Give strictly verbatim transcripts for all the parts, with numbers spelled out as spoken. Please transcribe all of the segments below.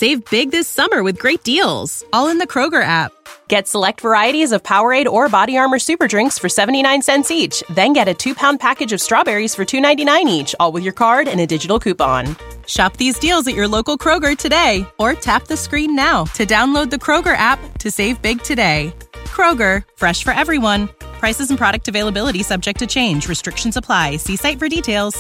Save big this summer with great deals, all in the Kroger app. Get select varieties of Powerade or Body Armor Super Drinks for seventy-nine cents each. Then get a two-pound package of strawberries for two ninety-nine each, all with your card and a digital coupon. Shop these deals at your local Kroger today, or tap the screen now to download the Kroger app to save big today. Kroger, fresh for everyone. Prices and product availability subject to change. Restrictions apply. See site for details.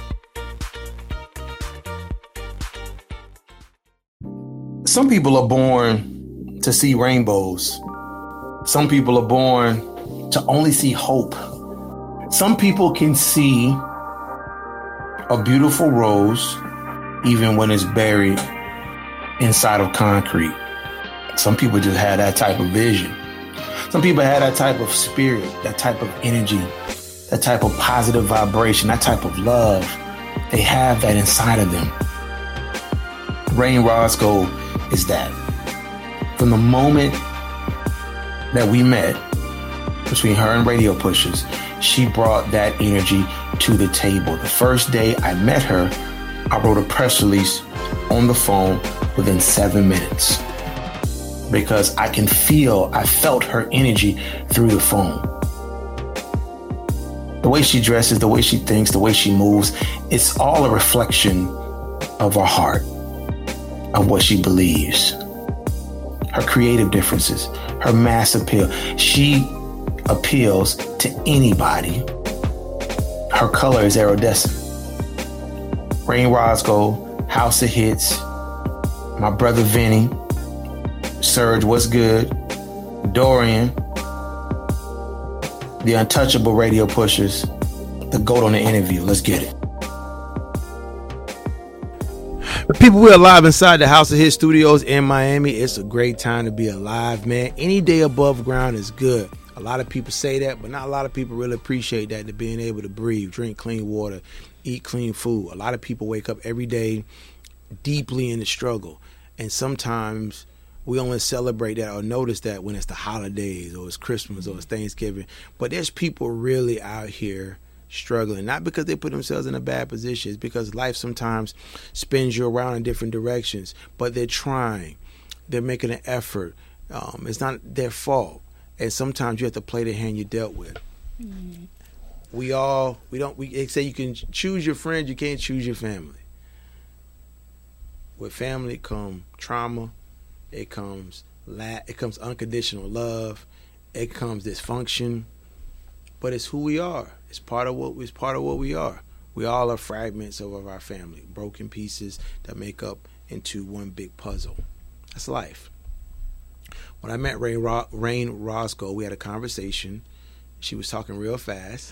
Some people are born to see rainbows. Some people are born to only see hope. Some people can see a beautiful rose even when it's buried inside of concrete. Some people just have that type of vision. Some people have that type of spirit, that type of energy, that type of positive vibration, that type of love. They have that inside of them. Rain Roscoe is that. From the moment that we met, between her and Radio Pushers, she brought that energy to the table. The first day I met her, I wrote a press release on the phone within seven minutes because I can feel, I felt her energy through the phone. The way she dresses, the way she thinks, the way she moves, it's all a reflection of her heart, of what she believes. Her creative differences, her mass appeal. She appeals to anybody. Her color is iridescent. Rain Roscoe, House of Hits, my brother Vinny, Serge, what's good? Dorian, the untouchable Radio Pushers, the GOAT on the interview. Let's get it. People, we're alive inside the House of Hits studios in Miami. It's a great time to be alive, man. Any day above ground is good. A lot of people say that, but not a lot of people really appreciate that, to being able to breathe, drink clean water, eat clean food. A lot of people wake up every day deeply in the struggle. And sometimes we only celebrate that or notice that when it's the holidays or it's Christmas or it's Thanksgiving. But there's people really out here struggling, not because they put themselves in a bad position. It's because life sometimes spins you around in different directions, but they're trying. They're making an effort. Um, it's not their fault. And sometimes you have to play the hand you dealt with. Mm-hmm. We all, we don't, we they say you can choose your friends, you can't choose your family. With family come trauma, it comes la- it comes unconditional love, it comes dysfunction, but it's who we are. It's part of what it's part of what we are. We all are fragments of, of our family, broken pieces that make up into one big puzzle. That's life. When I met Rain, Ro- Rain Roscoe, we had a conversation. She was talking real fast,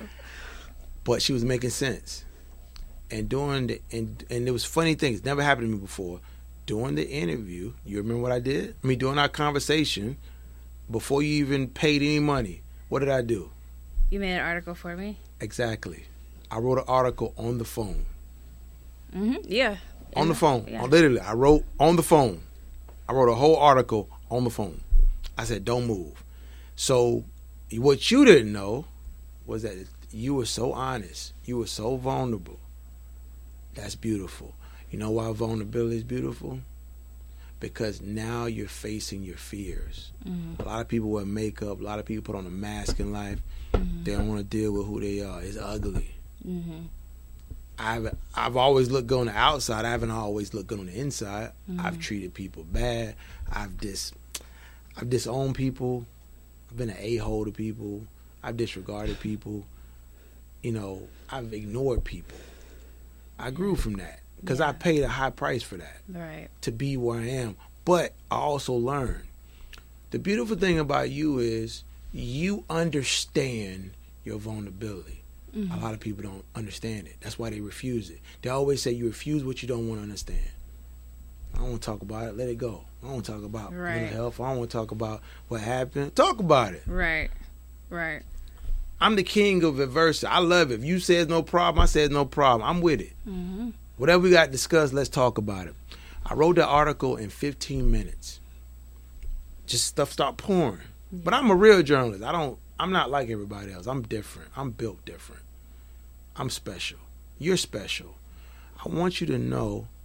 but she was making sense. And during the and and there was funny things. Never happened to me before. During the interview, you remember what I did? I mean, during our conversation, before you even paid any money, what did I do? You made an article for me? Exactly. I wrote an article on the phone. Mm-hmm. Yeah. On the phone. Yeah. Literally, I wrote on the phone. I wrote a whole article on the phone. I said, don't move. So what you didn't know was that you were so honest. You were so vulnerable. That's beautiful. You know why vulnerability is beautiful? Because now you're facing your fears. Mm-hmm. A lot of people wear makeup. A lot of people put on a mask in life. Mm-hmm. They don't want to deal with who they are. It's ugly. Mm-hmm. I've I've always looked good on the outside. I haven't always looked good on the inside. Mm-hmm. I've treated people bad. I've dis I've disowned people. I've been an a-hole to people. I've disregarded people. You know, I've ignored people. I grew from that because yeah. I paid a high price for that. Right. To be where I am. But I also learned. The beautiful thing about you is you understand your vulnerability. Mm-hmm. A lot of people don't understand it. That's why they refuse it. They always say you refuse what you don't want to understand. I don't want to talk about it. Let it go. I don't want to talk about right. mental health. I don't want to talk about what happened. Talk about it. Right. Right. I'm the king of adversity. I love it. If you say it's no problem, I say it's no problem. I'm with it. Mm-hmm. Whatever we got to discuss, let's talk about it. I wrote that article in fifteen minutes. Just stuff start pouring. Yeah. But I'm a real journalist. I don't, I'm not like everybody else. I'm different. I'm built different. I'm special. You're special. I want you to know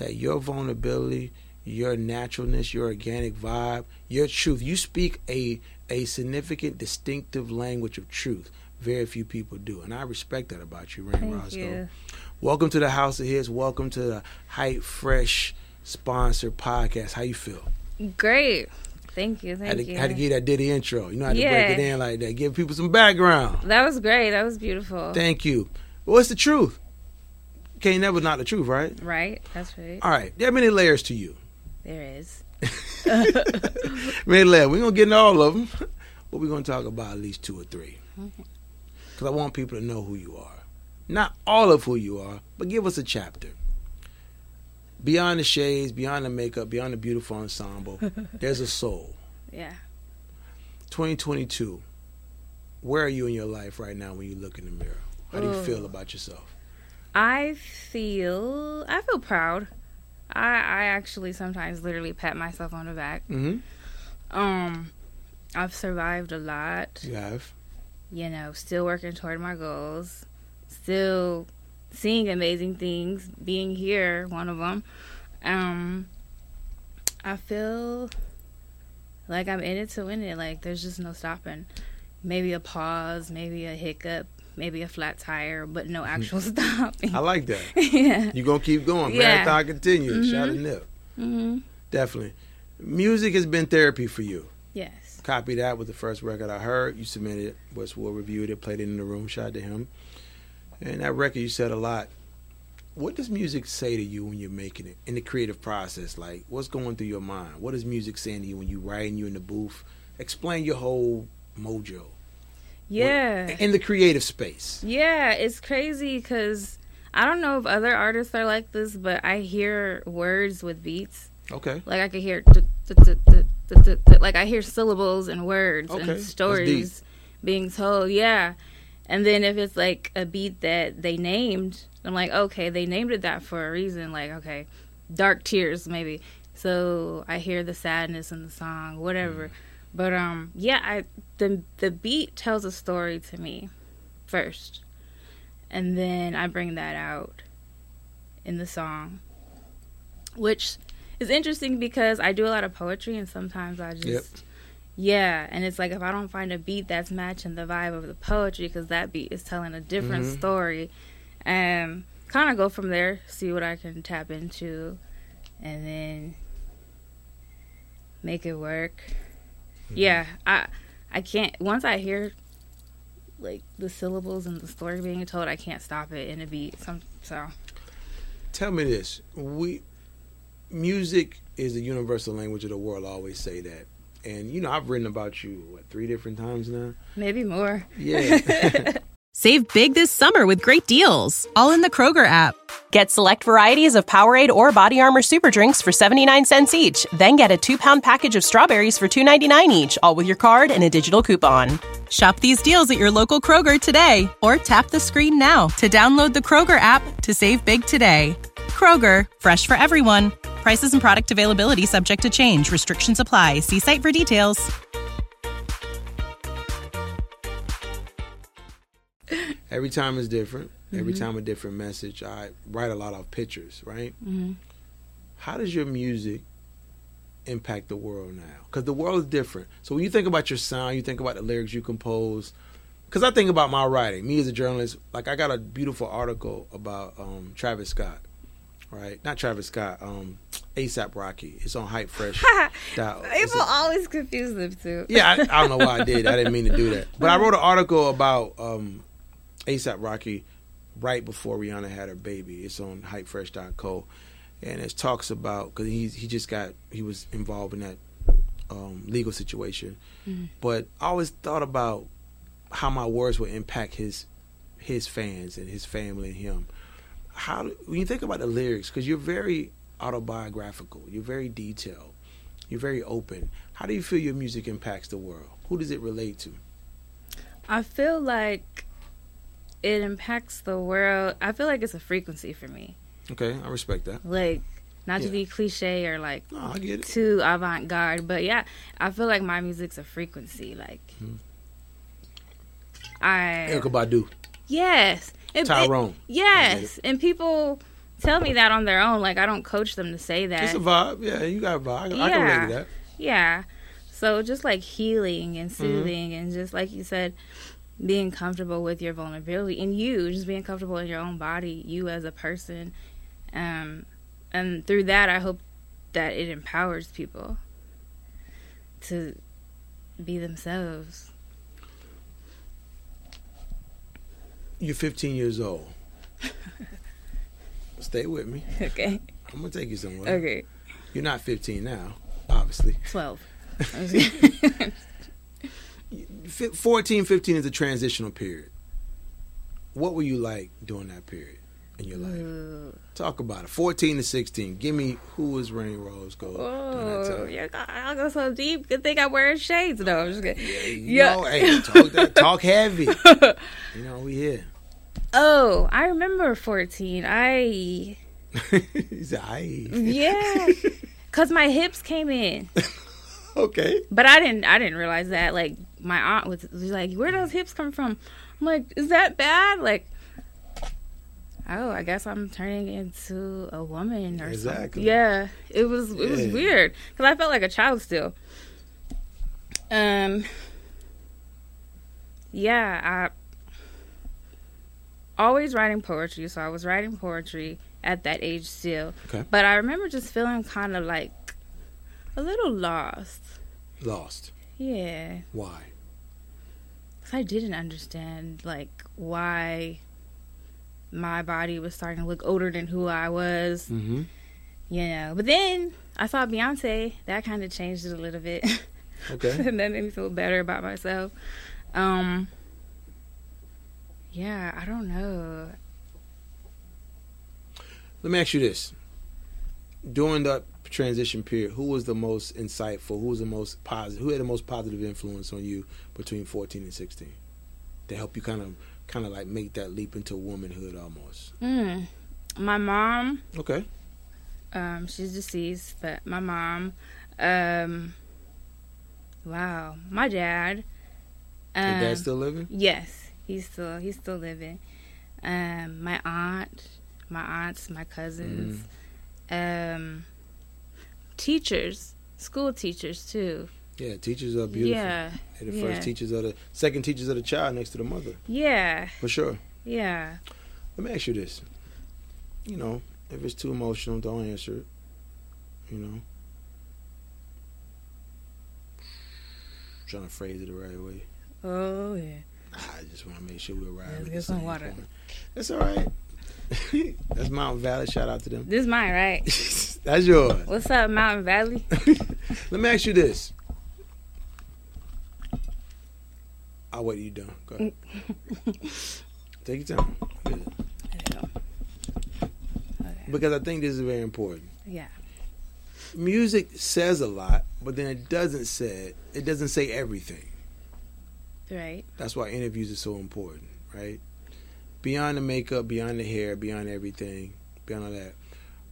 that your vulnerability, your naturalness, your organic vibe, your truth, you speak a a significant, distinctive language of truth. Very few people do, and I respect that about you, Rain Thank Roscoe. you. Welcome to the House of Hits. Welcome to the Hype Fresh sponsored podcast. How you feel? Great. Thank you. Thank had to, you. Had to give that Diddy intro. You know how to Yeah. break it in like that. Give people some background. That was great. That was beautiful. Thank you. What's the truth? Can't never not the truth, right? Right. That's right. All right. There are many layers to you. There is. Many layers. We're going to get into all of them. But we're going to talk about at least two or three. Because I want people to know who you are. Not all of who you are, but give us a chapter. Beyond the shades, beyond the makeup, beyond the beautiful ensemble, there's a soul. Yeah. twenty twenty-two, where are you in your life right now when you look in the mirror? How do you Ooh. feel about yourself? I feel I feel proud. I I actually sometimes literally pat myself on the back. Mm-hmm. Um, I've survived a lot. You have. You know, still working toward my goals. Still seeing amazing things. Being here, one of them. Um, I feel like I'm in it to win it. Like there's just no stopping. Maybe a pause, maybe a hiccup, maybe a flat tire, but no actual stopping. I like that. Yeah. You're going to keep going. Yeah. Marathon continues. Mhm. Shout a nip. Mm-hmm. Definitely. Music has been therapy for you. Yes. Copy that with the first record I heard. You submitted it. Westwood reviewed it, played it in the room. Shout out to him. And that record, you said a lot. What does music say to you when you're making it in the creative process? Like, what's going through your mind? What is music saying to you when you're writing, you in the booth? Explain your whole mojo. Yeah. What, in the creative space. Yeah, it's crazy because I don't know if other artists are like this, but I hear words with beats. Okay. Like I could hear, t- t- t- t- t- t- t- like I hear syllables and words Okay, and that's stories being told. Yeah. And then if it's like a beat that they named, I'm like, okay, they named it that for a reason. Like, okay, Dark Tears maybe. So I hear the sadness in the song, whatever. Mm. But um, yeah, I the the beat tells a story to me first, and then I bring that out in the song, which is interesting because I do a lot of poetry, and sometimes I just Yep. yeah, and it's like if I don't find a beat that's matching the vibe of the poetry, because that beat is telling a different Mhm. story, and kind of go from there, see what I can tap into, and then make it work. Yeah, I I can't, once I hear like the syllables and the story being told, I can't stop it in a beat. Some, so Tell me this. We music is the universal language of the world. I always say that. And you know, I've written about you what, three different times now? maybe more. Yeah. Save big this summer with great deals, all in the Kroger app. Get select varieties of Powerade or Body Armor Super Drinks for seventy-nine cents each. Then get a two-pound package of strawberries for two ninety-nine each, all with your card and a digital coupon. Shop these deals at your local Kroger today or tap the screen now to download the Kroger app to save big today. Kroger, fresh for everyone. Prices and product availability subject to change. Restrictions apply. See site for details. Every time is different. Every time a different message. I write a lot of pictures, right? Mm-hmm. How does your music impact the world now? Because the world is different. So when you think about your sound, you think about the lyrics you compose. Because I think about my writing. Me as a journalist, like I got a beautiful article about um, Travis Scott, right? Not Travis Scott, um, ASAP Rocky. It's on Hype Fresh. People always confuse them too. Yeah, I, I don't know why I did. I didn't mean to do that. But I wrote an article about um, ASAP Rocky right before Rihanna had her baby. It's on hype fresh dot co. And it talks about, because he, he just got, he was involved in that um, legal situation. Mm-hmm. But I always thought about how my words would impact his his fans and his family and him. How do, when you think about the lyrics, because you're very autobiographical, you're very detailed, you're very open. How do you feel your music impacts the world? Who does it relate to? I feel like it impacts the world. I feel like it's a frequency for me. Okay, I respect that. Like, not Yeah. to be cliche or like No, I get it. too avant-garde, but yeah, I feel like my music's a frequency. Like, Hmm. I Erykah Badu, yes, It- it- Tyrone. I get yes, and people tell me that on their own. Like, I don't coach them to say that. It's a vibe. Yeah, you got a vibe. I, yeah. I can relate to that. Yeah. So just like healing and soothing Mm-hmm. and just like you said, being comfortable with your vulnerability and you just being comfortable in your own body, you as a person. Um, and through that, I hope that it empowers people to be themselves. You're fifteen years old. Stay with me. Okay. I'm going to take you somewhere. Okay. You're not fifteen now, obviously. twelve. fourteen, fifteen is a transitional period. What were you like during that period in your life? Ooh. Talk about it. fourteen to sixteen. Give me who was Rain Rose Gold during that Oh, time. yeah, I'll go so deep. Good thing I'm wearing shades. No, I'm just kidding. Yeah, you Yeah. know, hey, talk, that, talk heavy. You know, we here. Oh, I remember fourteen. I, He said, aye. yeah, because my hips came in. Okay. But I didn't I didn't realize that. Like, my aunt was, was like, where those hips come from? I'm like, is that bad? Like, oh, I guess I'm turning into a woman or Exactly. something. Yeah, it was it was Yeah. weird because I felt like a child still. Um. Yeah, I always writing poetry, so I was writing poetry at that age still. Okay. But I remember just feeling kind of like a little lost. Lost. Yeah. Why? Because I didn't understand, like, why my body was starting to look older than who I was. Mm-hmm. You know. But then I saw Beyonce. That kind of changed it a little bit. Okay. And that made me feel better about myself. Um, yeah, I don't know. Let me ask you this. During that transition period, who was the most insightful? Who was the most positive? Who had the most positive influence on you between fourteen and sixteen to help you kind of, kind of like make that leap into womanhood almost? Mm. My mom, Okay. um, she's deceased, but my mom, um, wow, my dad. Um, Your dad still living? Yes, he's still he's still living. Um, my aunt, my aunts, my cousins, Mm-hmm. um, teachers, school teachers too. Yeah, teachers are beautiful. Yeah, They're the yeah. first teachers of the second teachers of the child next to the mother. Yeah, For sure. yeah. Let me ask you this. You know, if it's too emotional, don't answer it. You know. Trying to phrase it the right way. Oh yeah. I just want to make sure we're right. Let's at get the some same water. point. That's all right. That's Mountain Valley. Shout out to them. This is mine, right? That's yours. What's up, Mountain Valley? Let me ask you this. I'll wait till you're done. Go ahead. Take your time. Good. There you go. Okay. Because I think this is very important. Yeah. Music says a lot, but then it doesn't say it doesn't say everything. Right. That's why interviews are so important, right? Beyond the makeup, beyond the hair, beyond everything, beyond all that.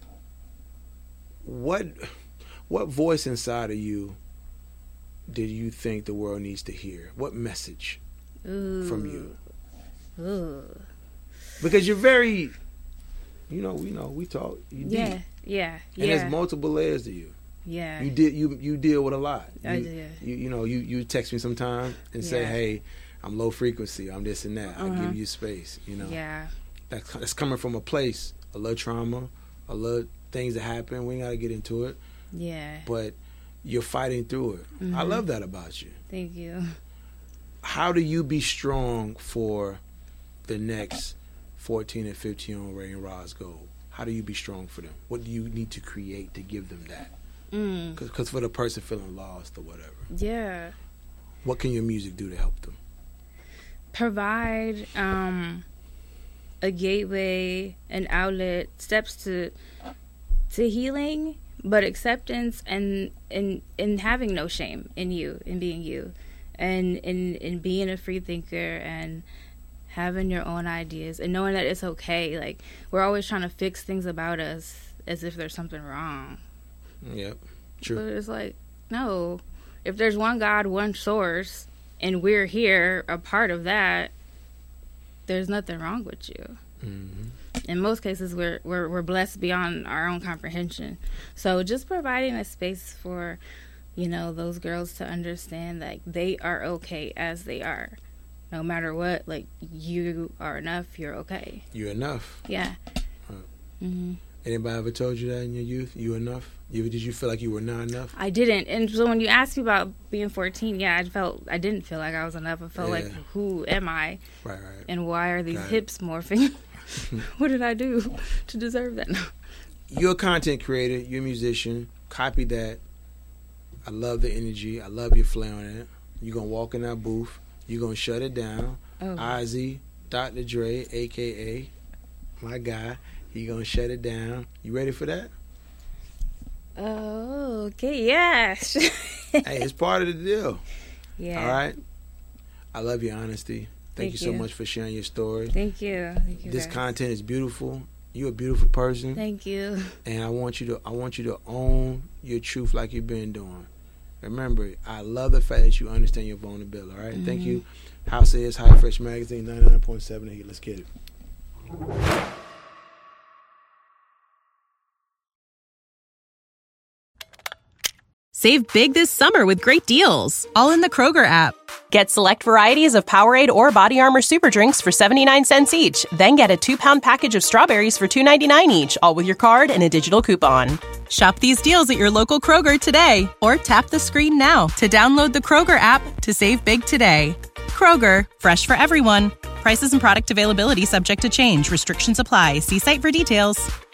What what voice inside of you did you think the world needs to hear? What message Ooh. from you? Ooh. Because you're very, you know, we know, we talk. You deep. Yeah. Yeah. And yeah. there's multiple layers to you. Yeah. You did you you deal with a lot. I You, do. You, you know, you, you text me sometime and say, Yeah. hey, I'm low frequency, I'm this and that. I Uh-huh. give you space, you know. Yeah. That's, that's coming from a place, a little trauma, a little things that happen. We ain't got to get into it. Yeah. But you're fighting through it. I Mhm. love that about you. Thank you. How do you be strong for the next fourteen and fifteen on Ray and Roz Gold? How do you be strong for them? What do you need to create to give them that? Mm. Because for the person feeling lost or whatever, Yeah. what can your music do to help them? Provide um, a gateway, an outlet, steps to to healing, but acceptance and and and having no shame in you, in being you, and in in being a free thinker and having your own ideas and knowing that it's okay. Like, we're always trying to fix things about us as if there's something wrong. Yep, But true. it's like, no. If there's one God, one source, and we're here, a part of that, there's nothing wrong with you. Mm-hmm. In most cases, we're, we're we're blessed beyond our own comprehension. So just providing a space for, you know, those girls to understand that they are okay as they are. No matter what, like, you are enough, you're okay. You're enough. Yeah. Huh. Mm-hmm. Anybody ever told you that in your youth? You enough? You, did you feel like you were not enough? I didn't. And so when you asked me about being fourteen, yeah, I felt, I didn't feel like I was enough. I felt Yeah. like, who am I? Right, right. And why are these Got it. hips morphing? What did I do to deserve that? You're a content creator. You're a musician. Copy that. I love the energy. I love your flair on it. You're going to walk in that booth. You're going to shut it down. Oh. Ozzy, Doctor Dre, a k a my guy. He going to shut it down. You ready for that? Oh, okay, yeah. Hey, it's part of the deal. Yeah. All right? I love your honesty. Thank, Thank you so you. much for sharing your story. Thank you. Thank you This guys. content is beautiful. You're a beautiful person. Thank you. And I want you to I want you to own your truth like you've been doing. Remember, I love the fact that you understand your vulnerability. All right, Mm-hmm. thank you. House is High Fresh Magazine, ninety-nine point seven eight. Let's get it. Save big this summer with great deals, all in the Kroger app. Get select varieties of Powerade or Body Armor Super Drinks for seventy-nine cents each. Then get a two-pound package of strawberries for two ninety-nine each, all with your card and a digital coupon. Shop these deals at your local Kroger today, or tap the screen now to download the Kroger app to save big today. Kroger, fresh for everyone. Prices and product availability subject to change. Restrictions apply. See site for details.